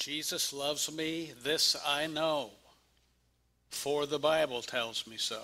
Jesus loves me, this I know, for the Bible tells me so.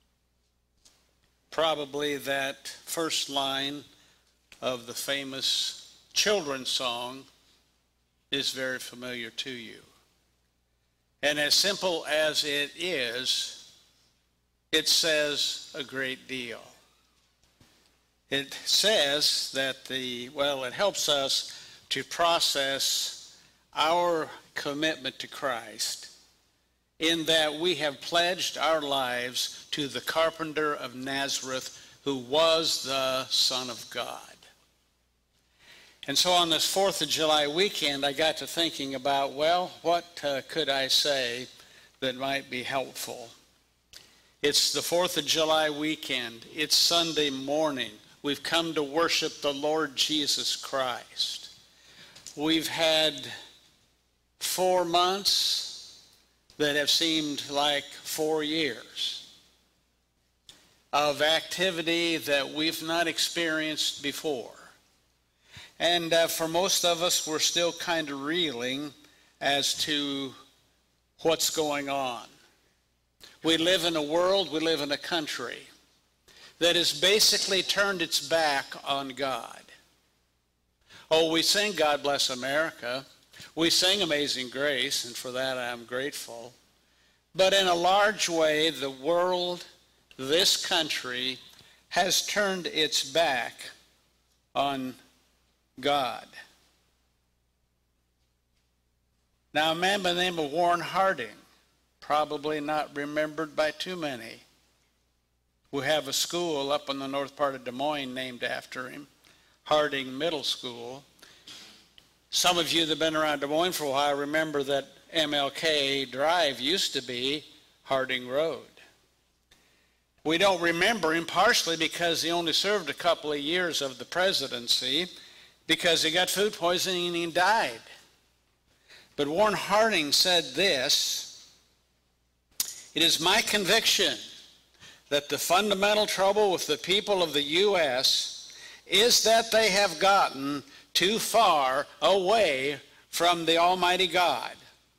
Probably that first line of the famous children's song is very familiar to you. And as simple as it is, it says a great deal. It says that it helps us to process our commitment to Christ in that we have pledged our lives to the carpenter of Nazareth who was the Son of God. And so on this 4th of July weekend, I got to thinking about, what could I say that might be helpful? It's the 4th of July weekend. It's Sunday morning. We've come to worship the Lord Jesus Christ. We've had 4 months that have seemed like 4 years of activity that we've not experienced before. And for most of us, we're still kind of reeling as to what's going on. We live in a world, we live in a country that has basically turned its back on God. Oh, we sing God Bless America. We sing Amazing Grace, and for that I'm grateful. But in a large way, the world, this country, has turned its back on God. Now, a man by the name of Warren Harding, probably not remembered by too many, we have a school up in the north part of Des Moines named after him, Harding Middle School. Some of you that have been around Des Moines for a while remember that MLK Drive used to be Harding Road. We don't remember him partially because he only served a couple of years of the presidency because he got food poisoning and he died. But Warren Harding said this: "It is my conviction that the fundamental trouble with the people of the U.S. is that they have gotten too far away from the Almighty God."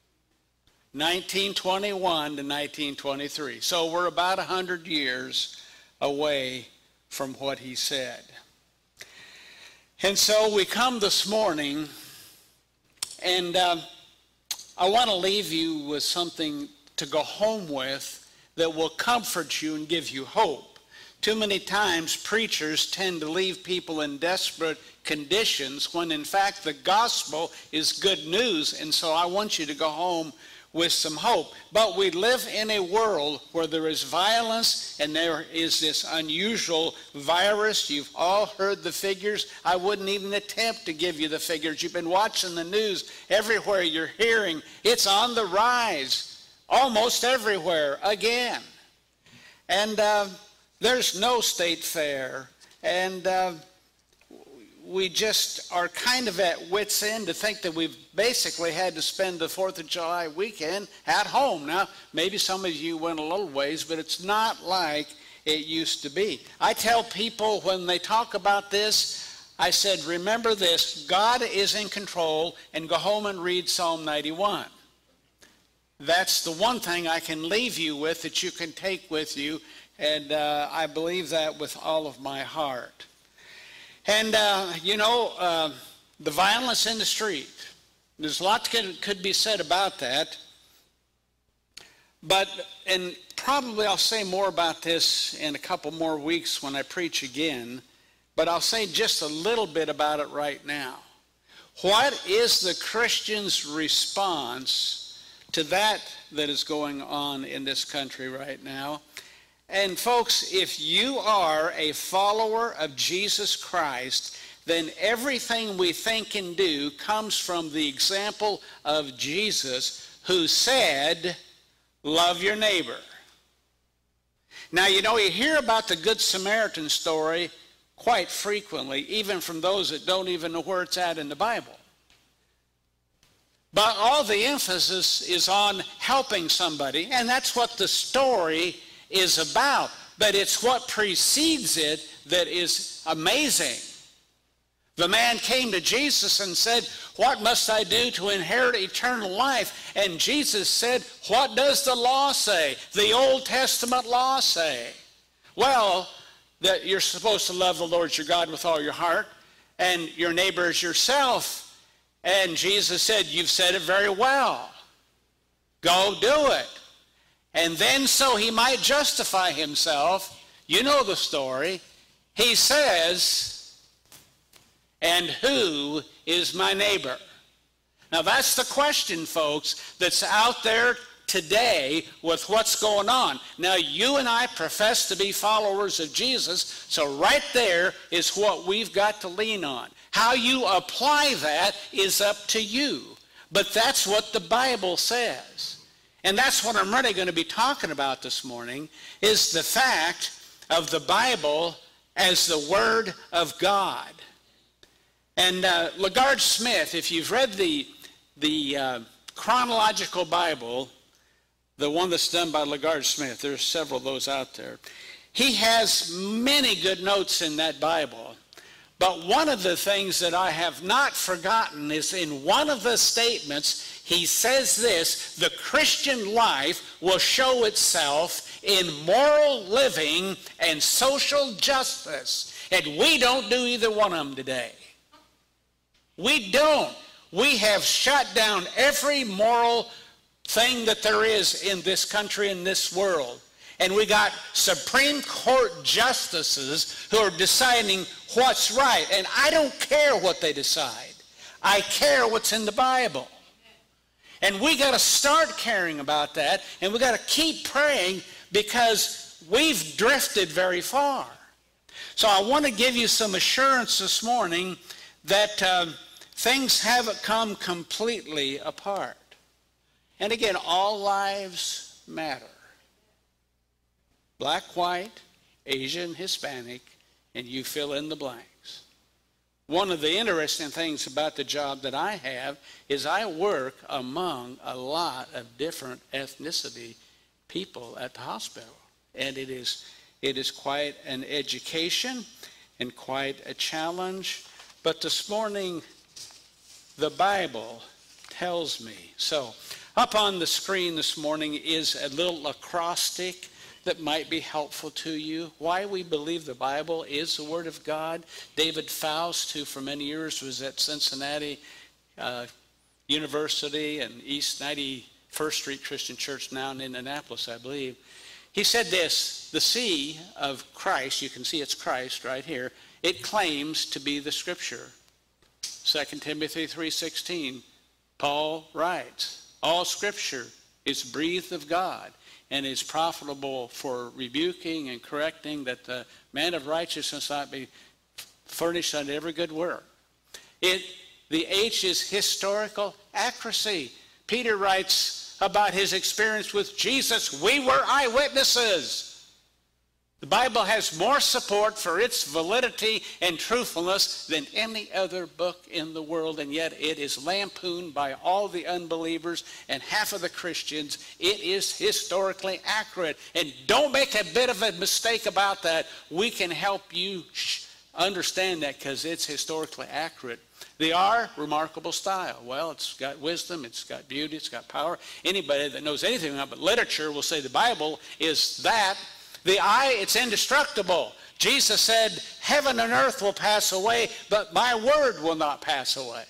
1921 to 1923. So we're about 100 years away from what he said. And so we come this morning, and I want to leave you with something to go home with that will comfort you and give you hope. Too many times preachers tend to leave people in desperate conditions when in fact the gospel is good news, and so I want you to go home with some hope. But we live in a world where there is violence and there is this unusual virus. You've all heard the figures. I wouldn't even attempt to give you the figures. You've been watching the news. Everywhere you're hearing it's on the rise, almost everywhere again. And there's no state fair, and we just are kind of at wit's end to think that we've basically had to spend the 4th of July weekend at home. Now, maybe some of you went a little ways, but it's not like it used to be. I tell people when they talk about this, I said, remember this: God is in control, and go home and read Psalm 91. That's the one thing I can leave you with that you can take with you, and I believe that with all of my heart. And, the violence in the street, there's a lot that could be said about that. And probably I'll say more about this in a couple more weeks when I preach again, but I'll say just a little bit about it right now. What is the Christian's response to that is going on in this country right now? And folks, if you are a follower of Jesus Christ, then everything we think and do comes from the example of Jesus, who said, love your neighbor. Now, you hear about the Good Samaritan story quite frequently, even from those that don't even know where it's at in the Bible. But all the emphasis is on helping somebody, and that's what the story is about. But it's what precedes it that is amazing. The man came to Jesus and said, "What must I do to inherit eternal life?" And Jesus said, "What does the law say? The Old Testament law say?" Well, that you're supposed to love the Lord your God with all your heart and your neighbor as yourself. And Jesus said, "You've said it very well. Go do it." And then, so he might justify himself, you know the story, he says, "And who is my neighbor?" Now that's the question, folks, that's out there today with what's going on. Now you and I profess to be followers of Jesus, so right there is what we've got to lean on. How you apply that is up to you. But that's what the Bible says. And that's what I'm really going to be talking about this morning, is the fact of the Bible as the Word of God. And LaGard Smith, if you've read the chronological Bible, the one that's done by LaGard Smith, there's several of those out there, he has many good notes in that Bible. But one of the things that I have not forgotten is in one of the statements, he says this: the Christian life will show itself in moral living and social justice. And we don't do either one of them today. We don't. We have shut down every moral thing that there is in this country, in this world. And we got Supreme Court justices who are deciding what's right. And I don't care what they decide. I care what's in the Bible. And we got to start caring about that. And we got to keep praying, because we've drifted very far. So I want to give you some assurance this morning that things haven't come completely apart. And again, all lives matter. Black, white, Asian, Hispanic, and you fill in the blanks. One of the interesting things about the job that I have is I work among a lot of different ethnicity people at the hospital. And it is quite an education and quite a challenge. But this morning, the Bible tells me. So up on the screen this morning is a little acrostic that might be helpful to you. Why we believe the Bible is the Word of God. David Faust, who for many years was at Cincinnati University and East 91st Street Christian Church, now in Indianapolis, I believe, he said this: the C of Christ, you can see it's Christ right here, it claims to be the Scripture. 2 Timothy 3:16, Paul writes, all Scripture is breathed of God and is profitable for rebuking and correcting, that the man of righteousness might be furnished unto every good work. The H is historical accuracy. Peter writes about his experience with Jesus. We were eyewitnesses. The Bible has more support for its validity and truthfulness than any other book in the world, and yet it is lampooned by all the unbelievers and half of the Christians. It is historically accurate, and don't make a bit of a mistake about that. We can help you understand that, because it's historically accurate. The R, remarkable style. Well, it's got wisdom, it's got beauty, it's got power. Anybody that knows anything about literature will say the Bible is that. The I, it's indestructible. Jesus said, heaven and earth will pass away, but my word will not pass away.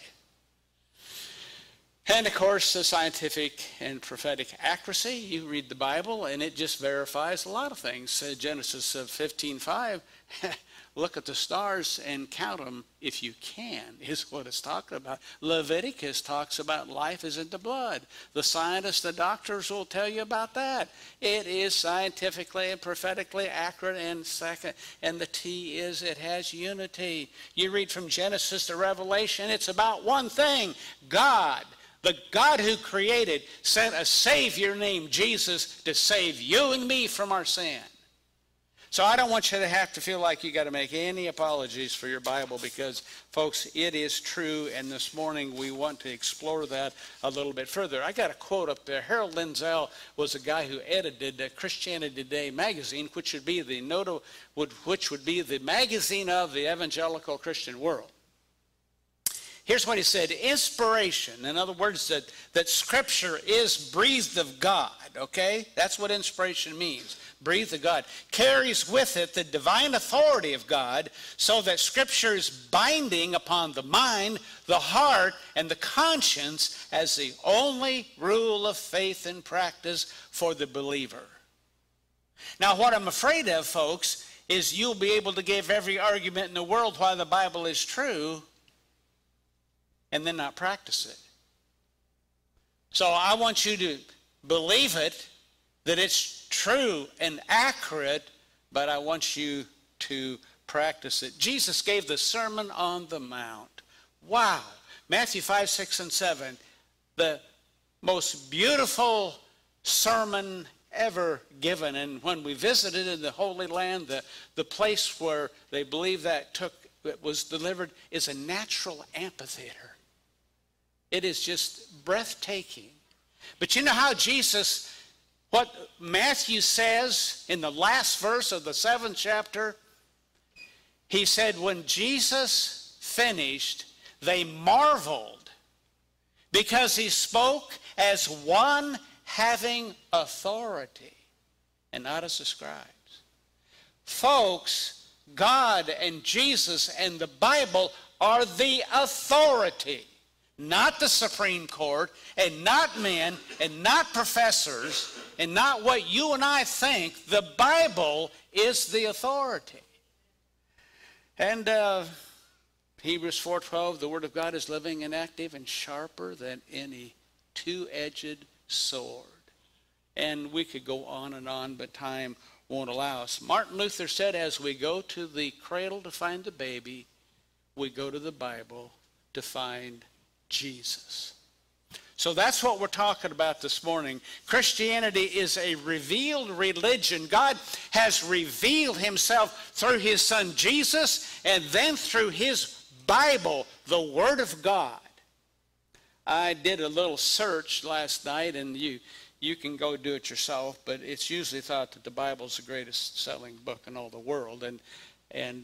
And of course, the scientific and prophetic accuracy. You read the Bible and it just verifies a lot of things. Genesis 15:5, look at the stars and count them if you can, is what it's talking about. Leviticus talks about life is in the blood. The scientists, the doctors will tell you about that. It is scientifically and prophetically accurate. And second, and the T is it has unity. You read from Genesis to Revelation, it's about one thing: God. The God who created sent a Savior named Jesus to save you and me from our sin. So I don't want you to have to feel like you got to make any apologies for your Bible, because, folks, it is true, and this morning we want to explore that a little bit further. I got a quote up there. Harold Lindsell was a guy who edited Christianity Today magazine, which would be the magazine of the evangelical Christian world. Here's what he said. Inspiration, in other words, that Scripture is breathed of God, okay? That's what inspiration means, breathed of God. Carries with it the divine authority of God, so that Scripture is binding upon the mind, the heart, and the conscience as the only rule of faith and practice for the believer. Now, what I'm afraid of, folks, is you'll be able to give every argument in the world why the Bible is true and then not practice it. So I want you to believe it, that it's true and accurate, but I want you to practice it. Jesus gave the Sermon on the Mount. Wow. Matthew 5, 6, and 7. The most beautiful sermon ever given. And when we visited in the Holy Land, the place where they believe that was delivered is a natural amphitheater. It is just breathtaking. But you know how Jesus, what Matthew says in the last verse of the 7th chapter? He said, when Jesus finished, they marveled because he spoke as one having authority and not as the scribes. Folks, God and Jesus and the Bible are the authority. Not the Supreme Court, and not men, and not professors, and not what you and I think. The Bible is the authority. And Hebrews 4:12, the Word of God is living and active and sharper than any two-edged sword. And we could go on, but time won't allow us. Martin Luther said, as we go to the cradle to find the baby, we go to the Bible to find Jesus. So that's what we're talking about this morning. Christianity is a revealed religion. God has revealed himself through his son Jesus, and then through his Bible, the Word of God. I did a little search last night, and you can go do it yourself, but it's usually thought that the Bible's the greatest selling book in all the world. And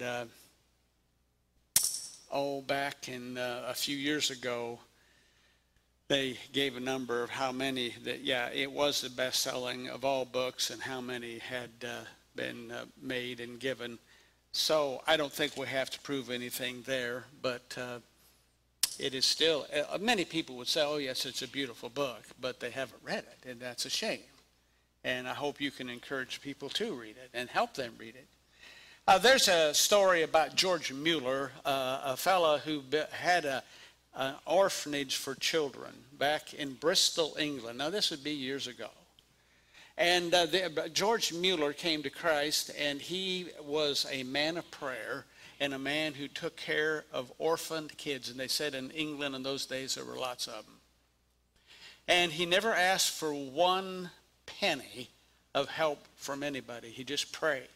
back in a few years ago, they gave a number of how many it was the best-selling of all books and how many had been made and given. So I don't think we have to prove anything there, but it is still, many people would say, oh yes, it's a beautiful book, but they haven't read it, and that's a shame. And I hope you can encourage people to read it and help them read it. There's a story about George Mueller, a fellow who had an orphanage for children back in Bristol, England. Now, this would be years ago. And George Mueller came to Christ, and he was a man of prayer and a man who took care of orphaned kids. And they said in England in those days there were lots of them. And he never asked for one penny of help from anybody. He just prayed.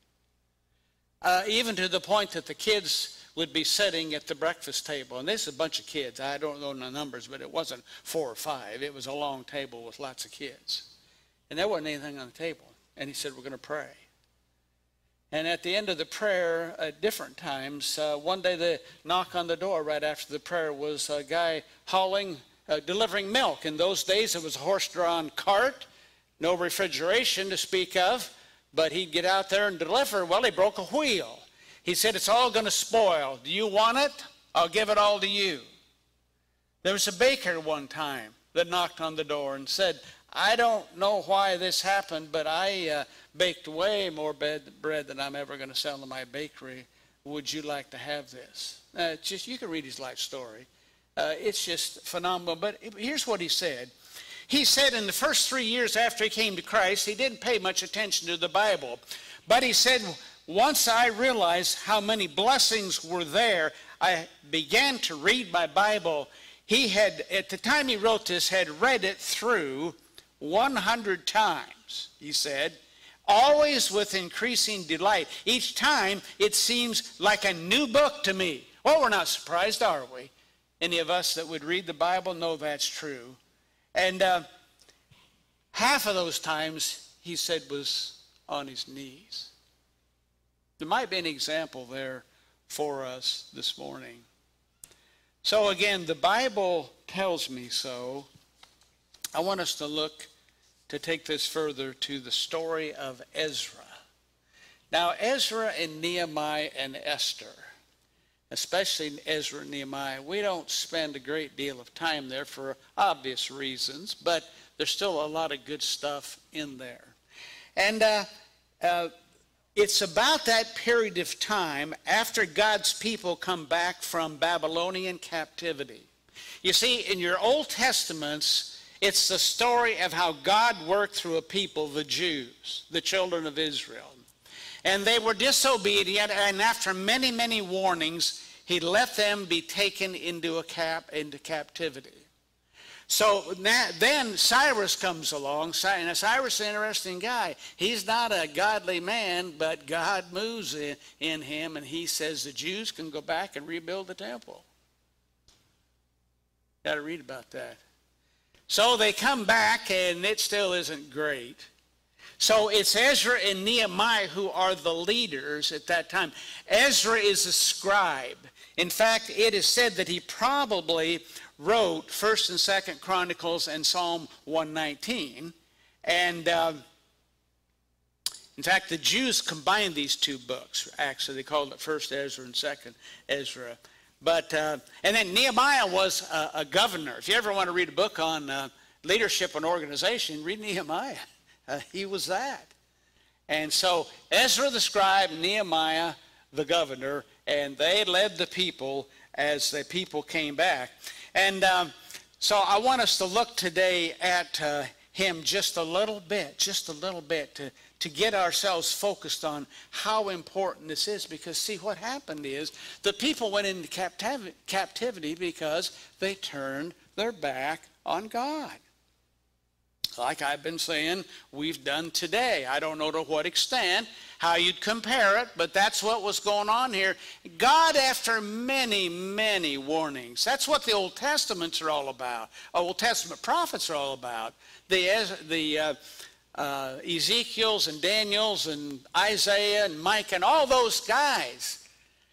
Even to the point that the kids would be sitting at the breakfast table. And this is a bunch of kids. I don't know the numbers, but it wasn't 4 or 5. It was a long table with lots of kids. And there wasn't anything on the table. And he said, we're going to pray. And at the end of the prayer, at different times, one day the knock on the door right after the prayer was a guy delivering milk. In those days, it was a horse-drawn cart, no refrigeration to speak of. But he'd get out there and deliver. Well, he broke a wheel. He said, it's all going to spoil. Do you want it? I'll give it all to you. There was a baker one time that knocked on the door and said, I don't know why this happened, but I baked way more bread than I'm ever going to sell in my bakery. Would you like to have this? You can read his life story. It's just phenomenal. But here's what he said. He said in the first 3 years after he came to Christ, he didn't pay much attention to the Bible. But he said, once I realized how many blessings were there, I began to read my Bible. He had, at the time he wrote this, had read it through 100 times, he said, always with increasing delight. Each time it seems like a new book to me. Well, we're not surprised, are we? Any of us that would read the Bible know that's true. And half of those times, he said, was on his knees. There might be an example there for us this morning. So again, the Bible tells me so. I want us to take this further to the story of Ezra. Now, Ezra and Nehemiah and Esther, especially Ezra and Nehemiah, we don't spend a great deal of time there for obvious reasons, but there's still a lot of good stuff in there. And it's about that period of time after God's people come back from Babylonian captivity. You see, in your Old Testaments, it's the story of how God worked through a people, the Jews, the children of Israel. And they were disobedient, and after many, many warnings, he let them be taken into captivity. So then Cyrus comes along. Now, Cyrus is an interesting guy. He's not a godly man, but God moves in him, and he says the Jews can go back and rebuild the temple. Got to read about that. So they come back, and it still isn't great. So it's Ezra and Nehemiah who are the leaders at that time. Ezra is a scribe. In fact, it is said that he probably wrote 1st and 2nd Chronicles and Psalm 119. And in fact, the Jews combined these two books. Actually, they called it 1st Ezra and 2nd Ezra. But and then Nehemiah was a governor. If you ever want to read a book on leadership and organization, read Nehemiah. He was that. And so Ezra the scribe, Nehemiah the governor, and they led the people as the people came back. And so I want us to look today at him just a little bit to get ourselves focused on how important this is. Because see, what happened is the people went into captivity because they turned their back on God. Like I've been saying, we've done today. I don't know to what extent, how you'd compare it, but that's what was going on here. God, after many, many warnings, that's what the Old Testaments are all about. Old Testament prophets are all about. The Ezekiel's and Daniel's and Isaiah and Micah and all those guys.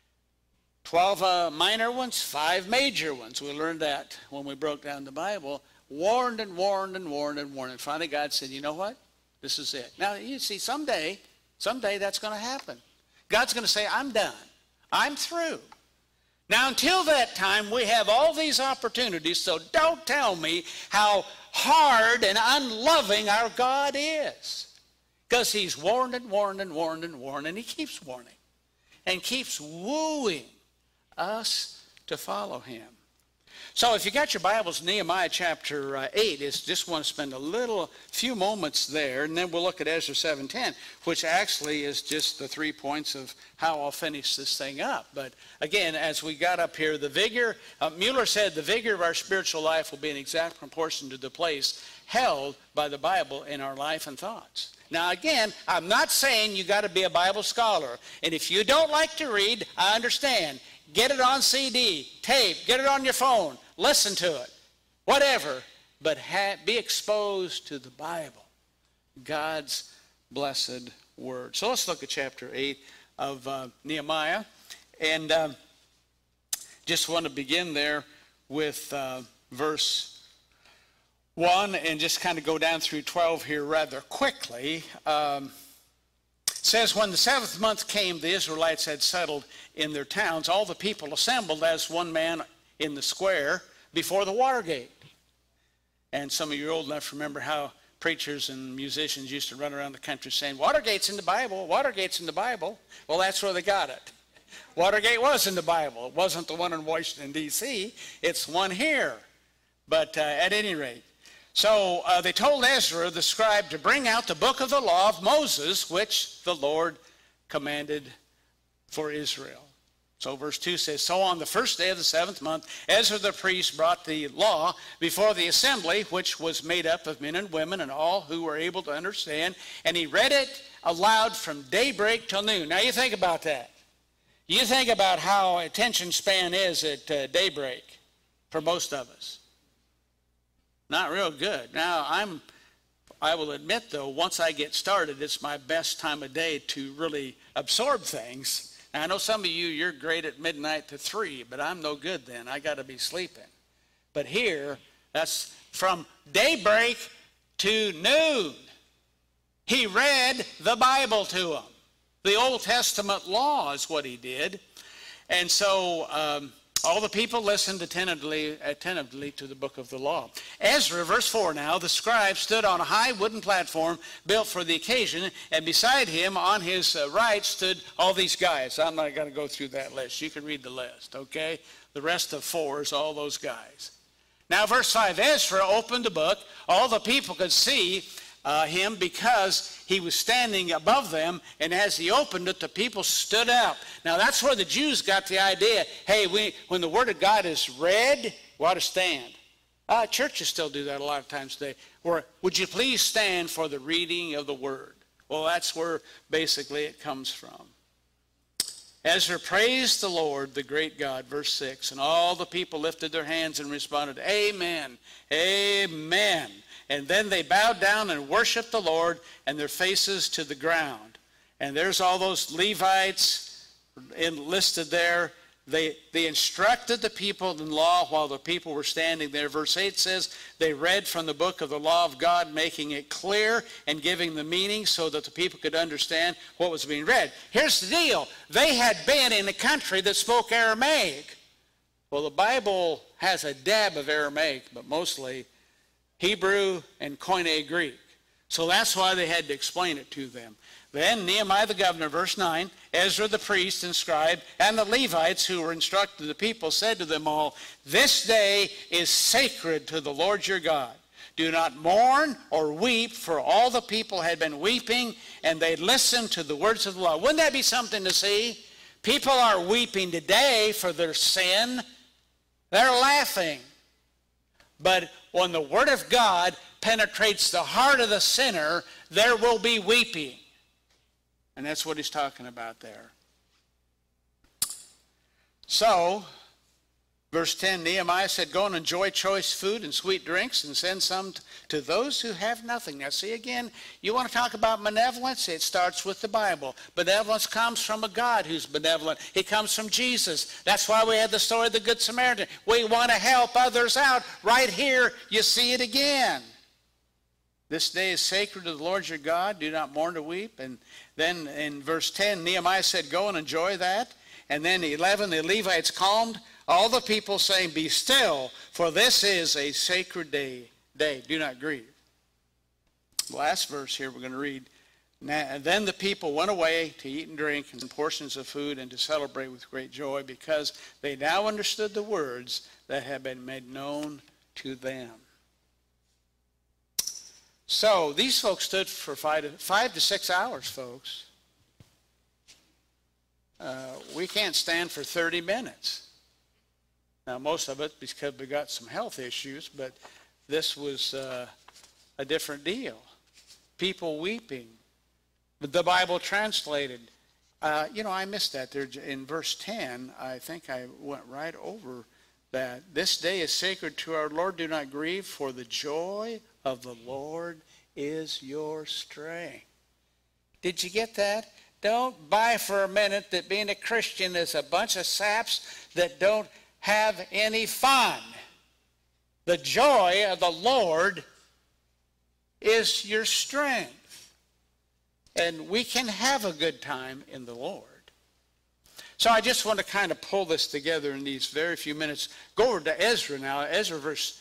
12 minor ones, 5 major ones. We learned that when we broke down the Bible. Warned and warned and warned and warned. And finally God said, you know what? This is it. Now, you see, someday that's going to happen. God's going to say, I'm done. I'm through. Now, until that time, we have all these opportunities, so don't tell me how hard and unloving our God is. Because he's warned and warned and warned and warned, and he keeps warning and keeps wooing us to follow him. So if you got your Bibles, Nehemiah chapter 8, just want to spend a few moments there, and then we'll look at Ezra 7:10, which actually is just the 3 points of how I'll finish this thing up. But again, as we got up here, the vigor, Mueller said, the vigor of our spiritual life will be in exact proportion to the place held by the Bible in our life and thoughts. Now again, I'm not saying you got to be a Bible scholar, and if you don't like to read, I understand. Get it on CD, tape, get it on your phone, listen to it, whatever, but be exposed to the Bible, God's blessed word. So let's look at chapter 8 of Nehemiah, and just want to begin there with verse 1 and just kind of go down through 12 here rather quickly. It says, when the 7th month came, the Israelites had settled in their towns. All the people assembled as one man in the square before the water gate. And some of you are old enough to remember how preachers and musicians used to run around the country saying, Watergate's in the Bible, Watergate's in the Bible. Well, that's where they got it. Watergate was in the Bible. It wasn't the one in Washington, D.C. It's one here. But at any rate, so they told Ezra, the scribe, to bring out the book of the law of Moses, which the Lord commanded for Israel. So verse 2 says, so on the first day of the 7th month, Ezra the priest brought the law before the assembly, which was made up of men and women and all who were able to understand, and he read it aloud from daybreak till noon. Now you think about that. You think about how attention span is at daybreak for most of us. Not real good. Now, I will admit, though, once I get started, it's my best time of day to really absorb things. Now, I know some of you, you're great at midnight to 3, but I'm no good then. I got to be sleeping. But here, that's from daybreak to noon. He read the Bible to them. The Old Testament law is what he did. And so all the people listened attentively to the book of the law. Ezra, verse 4 now, the scribe stood on a high wooden platform built for the occasion, and beside him on his right stood all these guys. I'm not going to go through that list. You can read the list, okay? The rest of 4 is all those guys. Now, verse 5, Ezra opened the book. All the people could see him because he was standing above them, and as he opened it, the people stood up. Now, that's where the Jews got the idea, hey, when the Word of God is read, we ought to stand. Churches still do that a lot of times today. Or, would you please stand for the reading of the Word? Well, that's where basically it comes from. Ezra praised the Lord, the great God, verse 6, and all the people lifted their hands and responded, Amen, Amen. And then they bowed down and worshiped the Lord, and their faces to the ground. And there's all those Levites listed there. They instructed the people in law while the people were standing there. Verse 8 says, they read from the book of the law of God, making it clear and giving the meaning so that the people could understand what was being read. Here's the deal. They had been in a country that spoke Aramaic. Well, the Bible has a dab of Aramaic, but mostly Hebrew and Koine Greek. So that's why they had to explain it to them. Then Nehemiah the governor, verse 9, Ezra the priest and scribe, and the Levites who were instructing the people said to them all, this day is sacred to the Lord your God. Do not mourn or weep, for all the people had been weeping, and they listened to the words of the law. Wouldn't that be something to see? People are weeping today for their sin. They're laughing. But when the Word of God penetrates the heart of the sinner, there will be weeping. And that's what he's talking about there. So, verse 10, Nehemiah said, go and enjoy choice food and sweet drinks and send some to those who have nothing. Now see again, you want to talk about benevolence? It starts with the Bible. Benevolence comes from a God who's benevolent. It comes from Jesus. That's why we had the story of the Good Samaritan. We want to help others out. Right here, you see it again. This day is sacred to the Lord your God. Do not mourn or weep. And then in verse 10, Nehemiah said, go and enjoy that. And then 11, the Levites calmed all the people, saying, be still, for this is a sacred day. Do not grieve. Last verse here we're going to read. And then the people went away to eat and drink and portions of food and to celebrate with great joy, because they now understood the words that had been made known to them. So these folks stood for 5 to 6 hours, folks. We can't stand for 30 minutes. Now, most of it because we got some health issues, but this was a different deal. People weeping. The Bible translated. I missed that there in verse 10. I think I went right over that. This day is sacred to our Lord. Do not grieve, for the joy of the Lord is your strength. Did you get that? Don't buy for a minute that being a Christian is a bunch of saps that don't have any fun. The joy of the Lord is your strength. And we can have a good time in the Lord. So I just want to kind of pull this together in these very few minutes. Go over to Ezra now. Ezra verse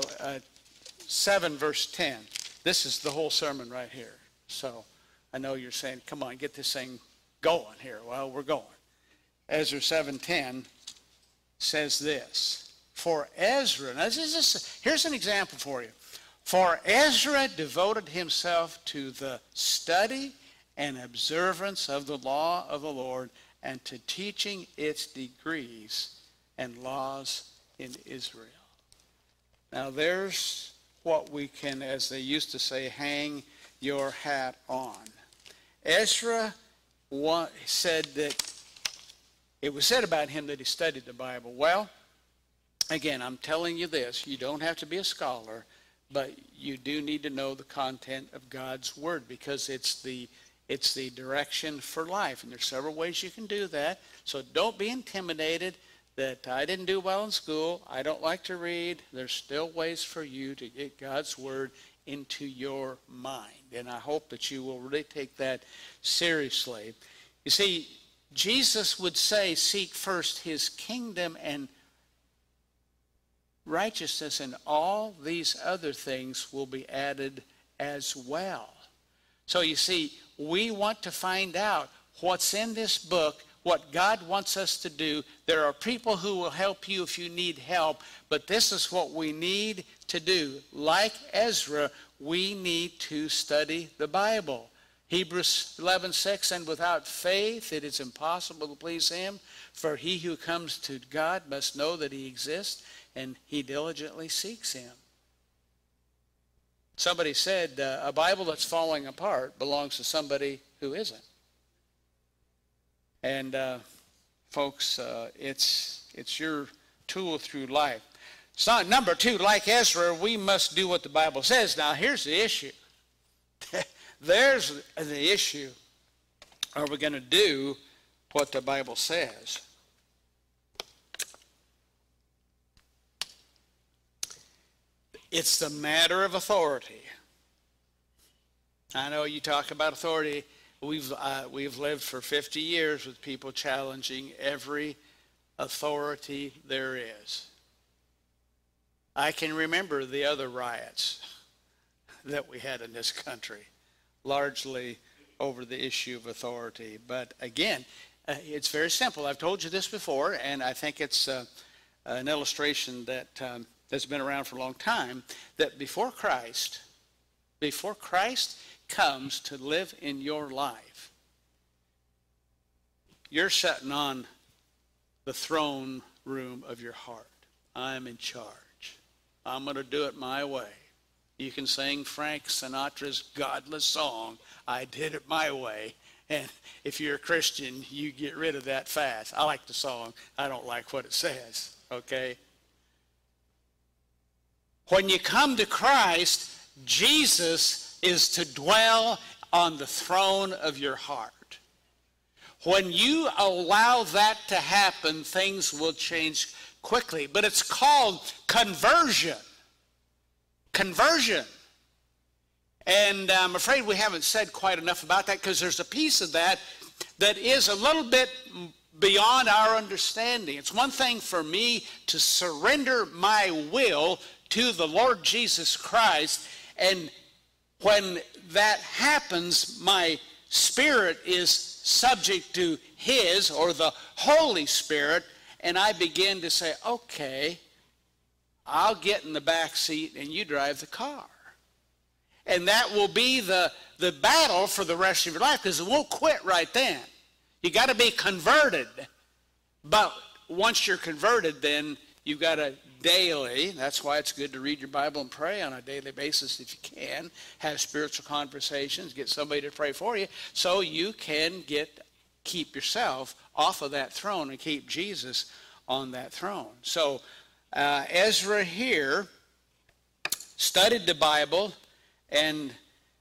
7, verse 10. This is the whole sermon right here. So I know you're saying, come on, get this thing going here. Well, we're going. Ezra 7:10 says this. For Ezra, now here's an example for you. For Ezra devoted himself to the study and observance of the law of the Lord and to teaching its decrees and laws in Israel. Now there's what we can, as they used to say, hang your hat on. Ezra said that it was said about him that he studied the Bible. Well, again, I'm telling you this. You don't have to be a scholar, but you do need to know the content of God's Word, because it's the It's the direction for life. And there's several ways you can do that. So don't be intimidated that I didn't do well in school. I don't like to read. There's still ways for you to get God's word into your mind. And I hope that you will really take that seriously. You see, Jesus would say, seek first his kingdom and righteousness, and all these other things will be added as well. So you see, we want to find out what's in this book, what God wants us to do. There are people who will help you if you need help, but this is what we need to do. Like Ezra, we need to study the Bible. Hebrews 11:6, and without faith it is impossible to please him, for he who comes to God must know that he exists, and he diligently seeks him. Somebody said a Bible that's falling apart belongs to somebody who isn't. And folks, it's your tool through life. So number two, like Ezra, we must do what the Bible says. Now here's the issue. There's the issue. Are we going to do what the Bible says? It's the matter of authority. I know you talk about authority. We've lived for 50 years with people challenging every authority there is. I can remember the other riots that we had in this country, largely over the issue of authority. But again, it's very simple. I've told you this before, and I think it's an illustration that's been around for a long time, that before Christ comes to live in your life, you're sitting on the throne room of your heart. I'm in charge. I'm going to do it my way. You can sing Frank Sinatra's godless song, I did it my way. And if you're a Christian, you get rid of that fast. I like the song. I don't like what it says, okay? When you come to Christ, Jesus is to dwell on the throne of your heart. When you allow that to happen, things will change quickly. But it's called conversion. Conversion. And I'm afraid we haven't said quite enough about that, because there's a piece of that that is a little bit beyond our understanding. It's one thing for me to surrender my will to the Lord Jesus Christ, and when that happens, my spirit is subject to his, or the Holy Spirit, and I begin to say, okay, I'll get in the back seat and you drive the car. And that will be the battle for the rest of your life, because it won't quit right then. You got to be converted. But once you're converted, then you've got to daily, that's why it's good to read your Bible and pray on a daily basis if you can, have spiritual conversations, get somebody to pray for you, so you can keep yourself off of that throne and keep Jesus on that throne. So Ezra here studied the Bible and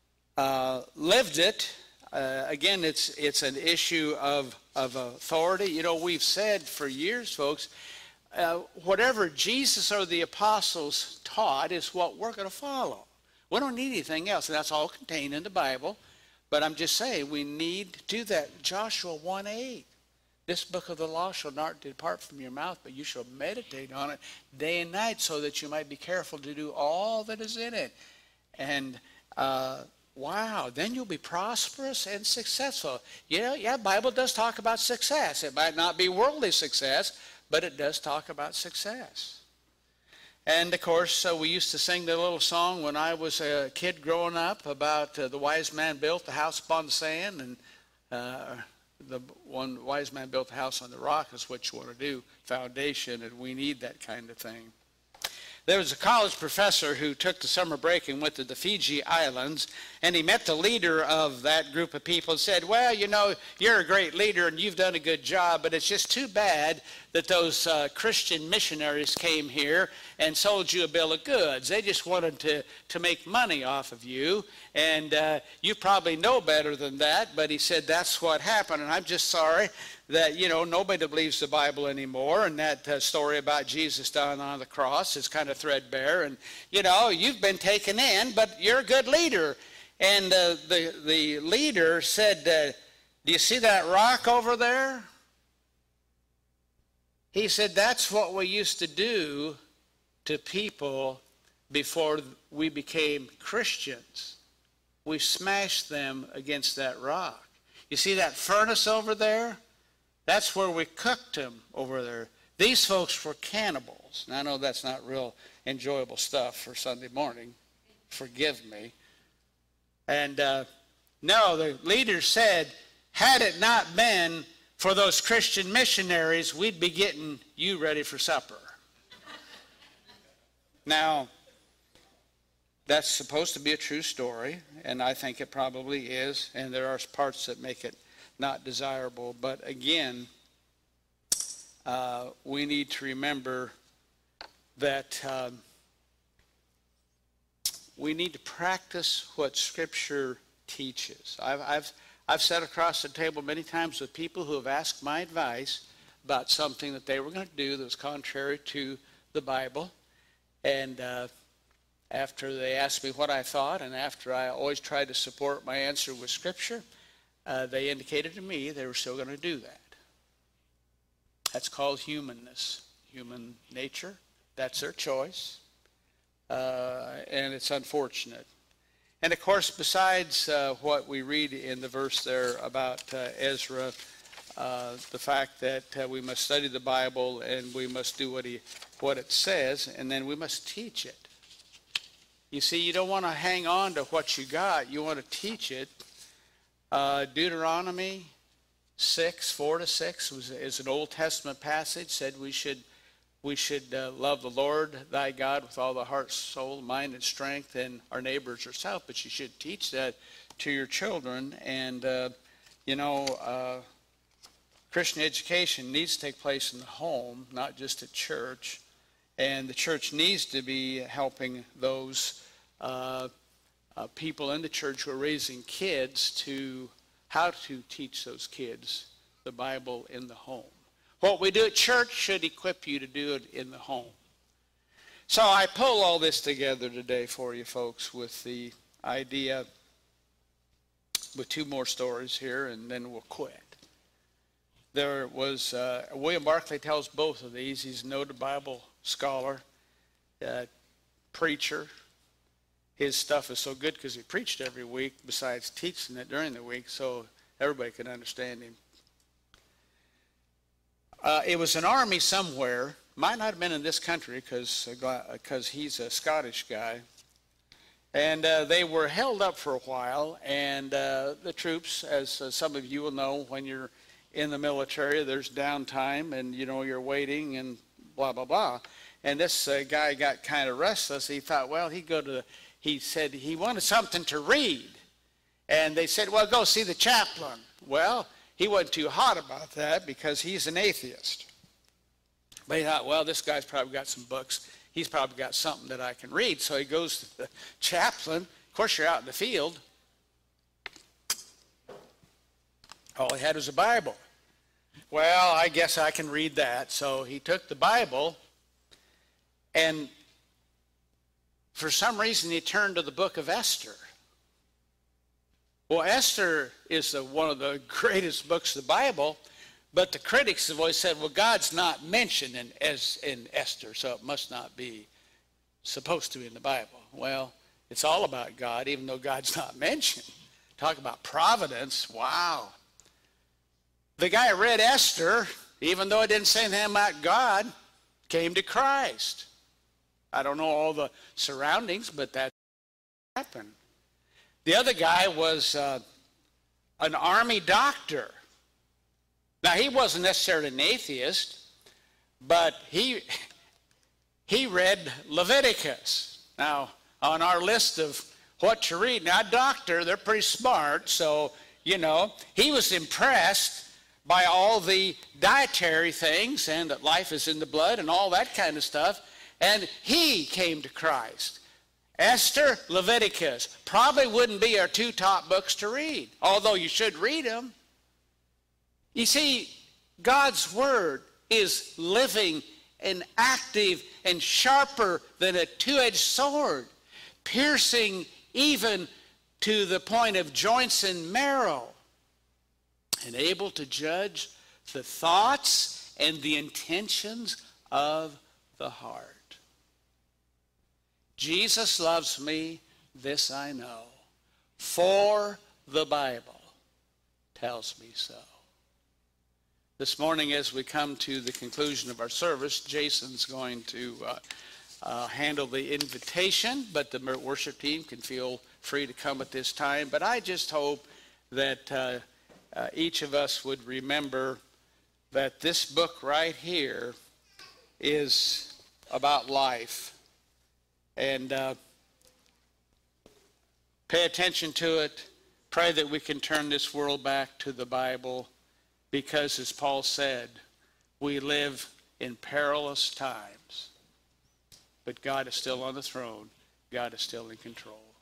lived it. Again, it's an issue of authority. You know, we've said for years, folks, whatever Jesus or the apostles taught is what we're going to follow. We don't need anything else, and that's all contained in the Bible. But I'm just saying we need to do that. Joshua 1:8. This book of the law shall not depart from your mouth, but you shall meditate on it day and night, so that you might be careful to do all that is in it. And wow, then you'll be prosperous and successful. Yeah, Bible does talk about success. It might not be worldly success, but it does talk about success. And of course, we used to sing the little song when I was a kid growing up about the wise man built the house upon the sand, and the one wise man built the house on the rock is what you want to do, foundation, and we need that kind of thing. There was a college professor who took the summer break and went to the Fiji Islands, and he met the leader of that group of people and said, well, you know, you're a great leader and you've done a good job, but it's just too bad that those Christian missionaries came here and sold you a bill of goods. They just wanted to make money off of you, and you probably know better than that, but he said that's what happened, and I'm just sorry that, you know, nobody believes the Bible anymore, and that story about Jesus dying on the cross is kind of threadbare, and, you know, you've been taken in, but you're a good leader. And the leader said, do you see that rock over there? He said, that's what we used to do to people before we became Christians. We smashed them against that rock. You see that furnace over there? That's where we cooked them over there. These folks were cannibals. And I know that's not real enjoyable stuff for Sunday morning. Forgive me. And no, the leader said, had it not been for those Christian missionaries, we'd be getting you ready for supper. Now, that's supposed to be a true story, and I think it probably is, and there are parts that make it not desirable. But again, we need to remember that we need to practice what Scripture teaches. I've sat across the table many times with people who have asked my advice about something that they were going to do that was contrary to the Bible. And after they asked me what I thought, and after I always tried to support my answer with Scripture, they indicated to me they were still going to do that. That's called humanness, human nature. That's their choice. And it's unfortunate. And of course, besides what we read in the verse there about Ezra, the fact that we must study the Bible and we must do what it says, and then we must teach it. You see, you don't want to hang on to what you got. You want to teach it. Deuteronomy 6:4-6 is an Old Testament passage. Said we should love the Lord thy God with all the heart, soul, mind, and strength, and our neighbors yourself. But you should teach that to your children. And Christian education needs to take place in the home, not just at church. And the church needs to be helping those people in the church who are raising kids to how to teach those kids the Bible in the home. What we do at church should equip you to do it in the home. So I pull all this together today for you folks with the idea, with two more stories here, and then we'll quit. There was, William Barclay tells both of these. He's a noted Bible scholar, preacher. His stuff is so good because he preached every week besides teaching it during the week, so everybody could understand him. It was an army somewhere, might not have been in this country because he's a Scottish guy, and they were held up for a while, and the troops, as some of you will know, when you're in the military, there's downtime, and you're waiting and blah, blah, blah. And this guy got kind of restless. He thought, well, he said he wanted something to read. And they said, well, go see the chaplain. Well, he wasn't too hot about that because he's an atheist. But he thought, well, this guy's probably got some books. He's probably got something that I can read. So he goes to the chaplain. Of course, you're out in the field. All he had was a Bible. Well, I guess I can read that. So he took the Bible, and for some reason he turned to the book of Esther. Well, Esther is one of the greatest books of the Bible, but the critics have always said, well, God's not mentioned in Esther, so it must not be supposed to be in the Bible. Well, it's all about God, even though God's not mentioned. Talk about providence. Wow. The guy who read Esther, even though it didn't say anything about God, came to Christ. I don't know all the surroundings, but that happened. The other guy was an army doctor. Now, he wasn't necessarily an atheist, but he he read Leviticus. Now, on our list of what to read, now, doctor, they're pretty smart, so, you know, he was impressed by all the dietary things and that life is in the blood and all that kind of stuff, and he came to Christ. Esther, Leviticus probably wouldn't be our two top books to read, although you should read them. You see, God's word is living and active and sharper than a two-edged sword, piercing even to the point of joints and marrow, and able to judge the thoughts and the intentions of the heart. Jesus loves me, this I know, for the Bible tells me so. This morning, as we come to the conclusion of our service, Jason's going to handle the invitation, but the worship team can feel free to come at this time. But I just hope that each of us would remember that this book right here is about life. And pay attention to it. Pray that we can turn this world back to the Bible, because, as Paul said, we live in perilous times. But God is still on the throne. God is still in control.